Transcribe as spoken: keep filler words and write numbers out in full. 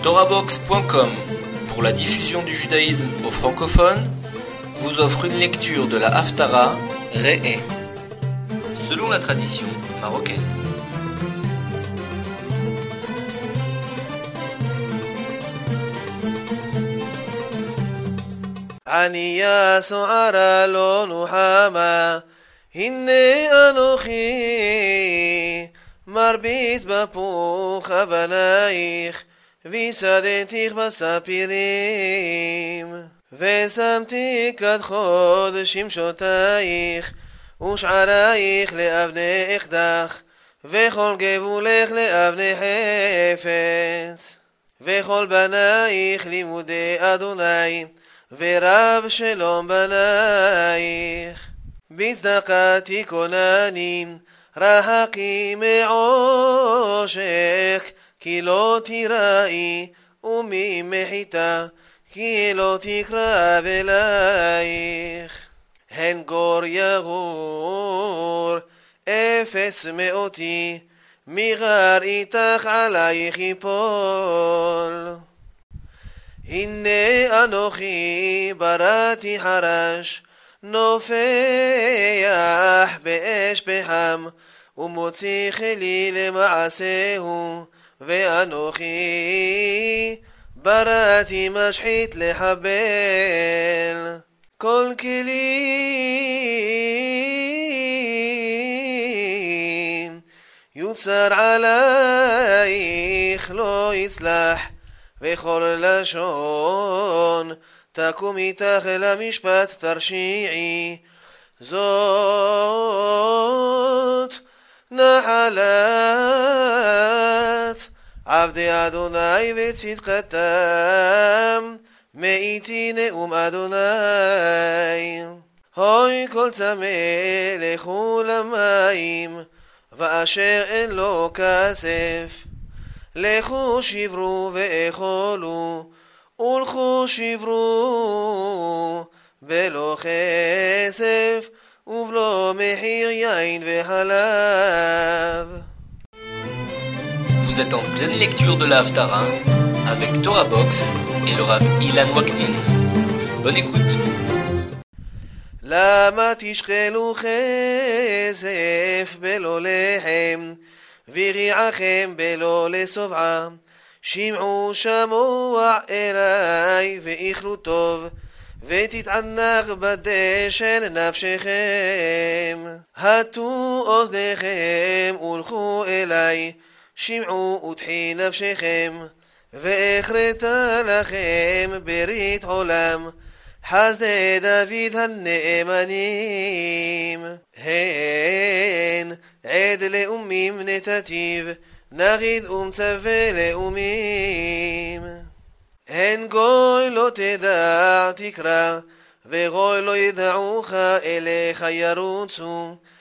Torabox point com, pour la diffusion du judaïsme aux francophones, vous offre une lecture de la Haftara Re'eh, selon la tradition marocaine. ענייה סוערה לא נוחמה, הנה אנוכי מרביץ בפוך אבנייך, ויסדתיך בספירים, ושמתי כד חוד שמשותייך, ושערייך לאבני אקדח, וכל גבולך לאבני חפץ, וכל בנייך לימודי אדוני, ורב שלום בנייך. בצדקה תכונני, רחקי מעושק, כי לא תיראי, וממחיתה, כי לא תקרב אלייך. הן גור יגור, אפס מאותי, מגר איתך עלייך יפול. הנה אנוכי בראתי חרש, נופח באש פחם, ומוציא חלי למעשהו, ואנוכי בראתי משחית לחבל. כל כלים יוצר עלייך לא יצלח, וכל לשון תקום איתך למשפט תרשיעי. זאת נחלת עבדי אדוני וצדקתם, מאיתי נאום אדוני. הוי כל צמא לכו למים, ואשר אין לו כסף, לכו שברו ואכלו, ולכו שברו בלא כסף, ובלא מחיר יין וחלב. Vous êtes en pleine lecture de la Haftara avec Torabox et le Rav Ilan Waknin. Bonne écoute. למה תשחלו כסף בלא לחם, וריעכם בלא לשובעה? שמעו שמוע אליי ואיכלו טוב, ותתענג בדשן נפשכם. הטו אוזניכם ולכו אליי, שמעו ותחי נפשכם, ואכרתה לכם ברית עולם, חסדי דוד הנאמנים. הן עד לאומים נתתיו, נגיד ומצווה לאומים. הן גוי לא תדע תקרא, וגוי לא ידעוך אליך ירוצו,